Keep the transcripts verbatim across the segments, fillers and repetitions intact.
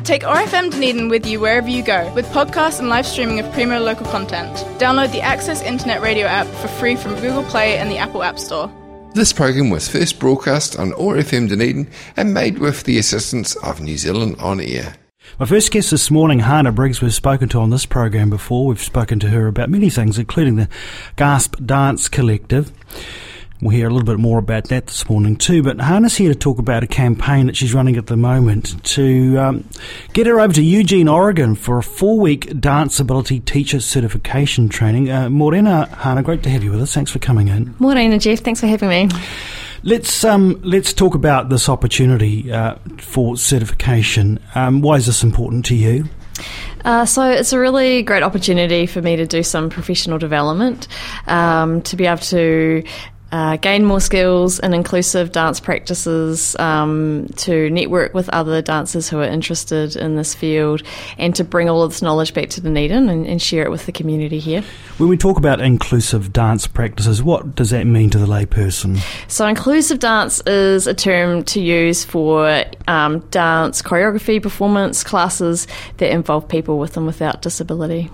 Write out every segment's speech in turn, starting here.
Take O R F M Dunedin with you wherever you go, with podcasts and live streaming of premier local content. Download the Access Internet Radio app for free from Google Play and the Apple App Store. This program was first broadcast on O R F M Dunedin and made with the assistance of New Zealand On Air. My first guest this morning, Hannah Briggs, we've spoken to on this program before. We've spoken to her about many things, including the Gasp Dance Collective. We'll hear a little bit more about that this morning too, but Hannah's here to talk about a campaign that she's running at the moment to um, get her over to Eugene, Oregon for a four-week dance ability teacher certification training. Uh, Morena, Hannah, great to have you with us. Thanks for coming in. Morena, Jeff. Thanks for having me. Let's um, let's talk about this opportunity uh, for certification. Um, why is this important to you? Uh, so it's a really great opportunity for me to do some professional development, um, to be able to Uh, gain more skills in inclusive dance practices, um, to network with other dancers who are interested in this field, and to bring all of this knowledge back to Dunedin and, and share it with the community here. When we talk about inclusive dance practices, what does that mean to the layperson? So inclusive dance is a term to use for um, dance choreography performance classes that involve people with and without disability.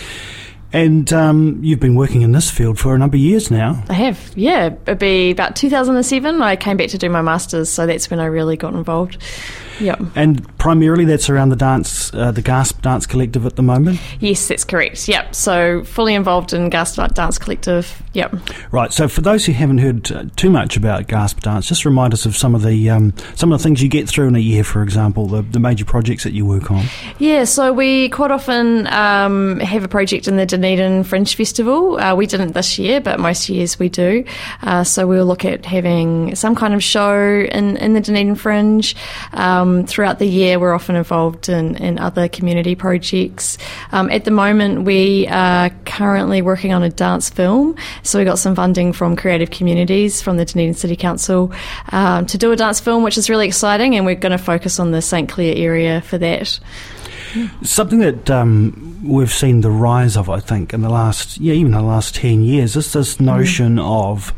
And um, you've been working in this field for a number of years now. I have, yeah. It'd be about two thousand seven. I came back to do my Masters, so that's when I really got involved. Yep. And primarily that's around the dance, uh, the Gasp Dance Collective at the moment? Yes, that's correct, yep. So fully involved in Gasp Dance Collective, yep. Right, so for those who haven't heard uh, too much about Gasp Dance, just remind us of some of the um, some of the things you get through in a year, for example, the, the major projects that you work on. Yeah, so we quite often um, have a project in the Dunedin Fringe Festival. Uh, we didn't this year, but most years we do. Uh, so we'll look at having some kind of show in, in the Dunedin Fringe. Um, throughout the year, we're often involved in, in other community projects. Um, at the moment, we are currently working on a dance film. So we got some funding from Creative Communities from the Dunedin City Council um, to do a dance film, which is really exciting, and we're going to focus on the St Clair area for that. Something that um, we've seen the rise of, I think, in the last, yeah, even the last ten years, is this notion mm. of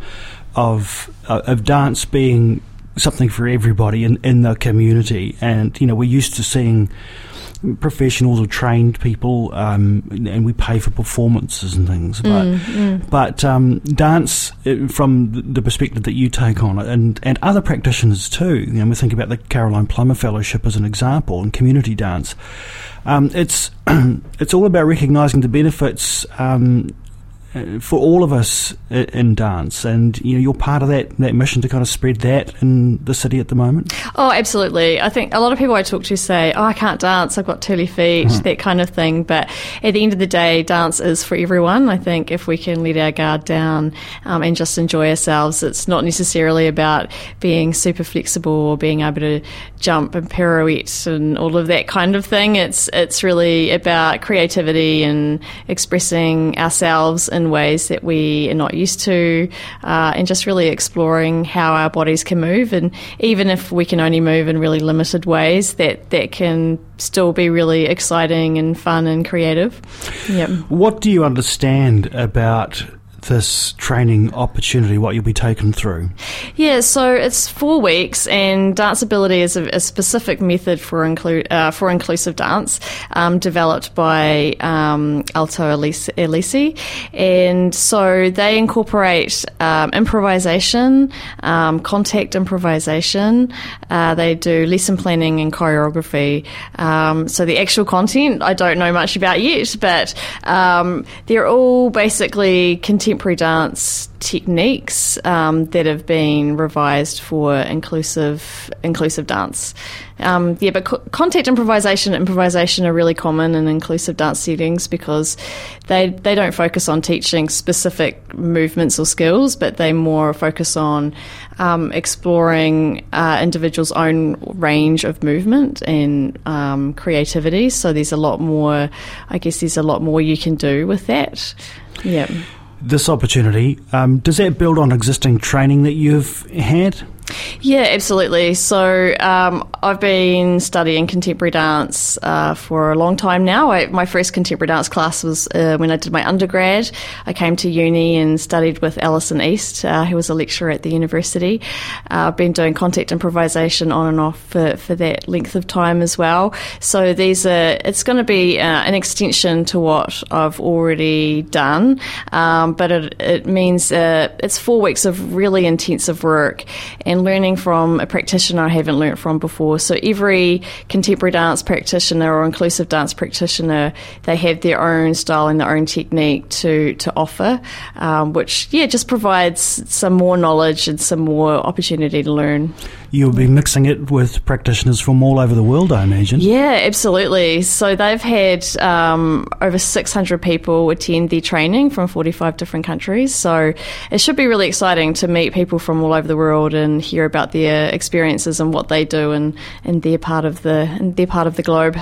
of uh, of dance being something for everybody in, in the community. And, you know, we're used to seeing professionals or trained people, um, and we pay for performances and things. But mm, mm. but um, dance, from the perspective that you take on it, and, and other practitioners too, you know, we think about the Caroline Plummer Fellowship as an example, and community dance. Um, it's it's all about recognising the benefits um, for all of us in dance, and you know, you're part of that that mission to kind of spread that in the city at the moment. Oh, absolutely. I think a lot of people I talk to say, oh, I can't dance, I've got curly feet, mm. that kind of thing. But at the end of the day, dance is for everyone. I think if we can let our guard down um, and just enjoy ourselves, it's not necessarily about being super flexible or being able to jump and pirouette and all of that kind of thing. It's it's really about creativity and expressing ourselves in ways that we are not used to, uh, and just really exploring how our bodies can move. And even if we can only move in really limited ways, that, that can still be really exciting and fun and creative. Yep. What do you understand about this training opportunity, what you'll be taken through? Yeah, so it's four weeks, and Dance Ability is a, a specific method for inclu- uh, for inclusive dance, um, developed by um, Alto Elisi, and so they incorporate um, improvisation, um, contact improvisation. Uh, they do lesson planning and choreography. Um, so the actual content I don't know much about yet, but um, they're all basically contemporary contemporary dance techniques um, that have been revised for inclusive inclusive dance. Um, yeah, but co- contact improvisation and improvisation are really common in inclusive dance settings because they they don't focus on teaching specific movements or skills, but they more focus on um, exploring uh, individuals' own range of movement and um, creativity. So there's a lot more, I guess there's a lot more you can do with that. Yeah. This opportunity, um, does that build on existing training that you've had? Yeah, absolutely. So um, I've been studying contemporary dance uh, for a long time now. I, my first contemporary dance class was uh, when I did my undergrad. I came to uni and studied with Alison East, uh, who was a lecturer at the university. Uh, I've been doing contact improvisation on and off for, for that length of time as well. So these are, it's going to be uh, an extension to what I've already done, um, but it, it means uh, it's four weeks of really intensive work and learning from a practitioner I haven't learnt from before. So every contemporary dance practitioner or inclusive dance practitioner, they have their own style and their own technique to, to offer, um, which, yeah, just provides some more knowledge and some more opportunity to learn. You'll be mixing it with practitioners from all over the world, I imagine. Yeah, absolutely. So they've had um, over six hundred people attend their training from forty-five different countries. So it should be really exciting to meet people from all over the world and hear about their experiences and what they do and, and their part of the and their part of the globe.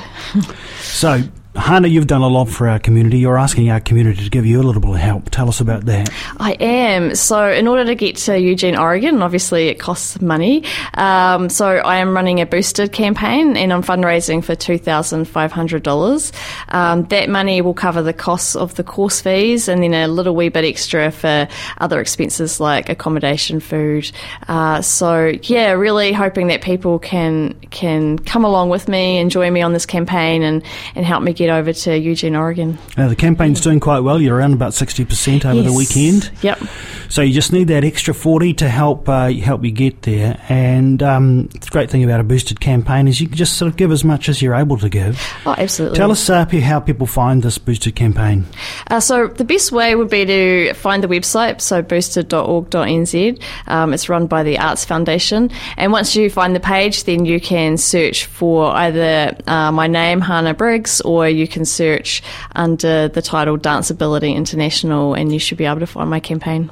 So, Hannah, you've done a lot for our community. You're asking our community to give you a little bit of help. Tell us about that. I am. So in order to get to Eugene, Oregon, obviously it costs money. Um, so I am running a boosted campaign and I'm fundraising for two thousand five hundred dollars. Um, that money will cover the costs of the course fees and then a little wee bit extra for other expenses like accommodation, food. Uh, so yeah, really hoping that people can can come along with me and join me on this campaign and, and help me get over to Eugene, Oregon. Now, the campaign's doing quite well. You're around about sixty percent over yes. the weekend. Yep. So you just need that extra forty to help uh, help you get there. And um, the great thing about a boosted campaign is you can just sort of give as much as you're able to give. Oh, absolutely. Tell us uh, how people find this boosted campaign. Uh, so the best way would be to find the website, so boosted dot org dot n z. Um, it's run by the Arts Foundation. And once you find the page, then you can search for either uh, my name, Hannah Briggs, or you can search under the title Danceability International and you should be able to find my campaign.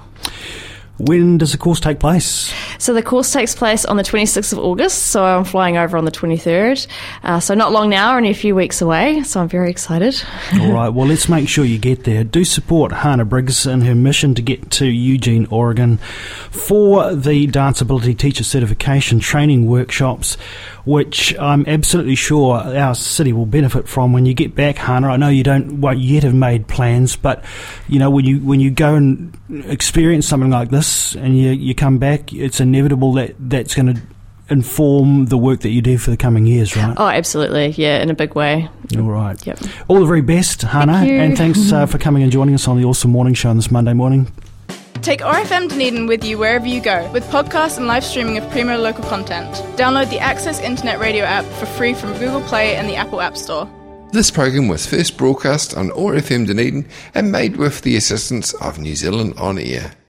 When does the course take place? So the course takes place on the twenty-sixth of August, so I'm flying over on the twenty-third. Uh, so not long now, only a few weeks away, so I'm very excited. All right, well, let's make sure you get there. Do support Hannah Briggs in her mission to get to Eugene, Oregon for the Danceability Teacher Certification Training Workshops, which I'm absolutely sure our city will benefit from when you get back, Hannah. I know you don't won't yet have made plans, but you know when you when you go and experience something like this and you you come back, it's inevitable that that's going to inform the work that you do for the coming years, right? Oh, absolutely, yeah, in a big way. All right. Yep. All the very best, Hannah, Thank you. and thanks uh, for coming and joining us on the Awesome Morning Show on this Monday morning. Take O R F M Dunedin with you wherever you go with podcasts and live streaming of premier local content. Download the Access Internet Radio app for free from Google Play and the Apple App Store. This program was first broadcast on O R F M Dunedin and made with the assistance of New Zealand On Air.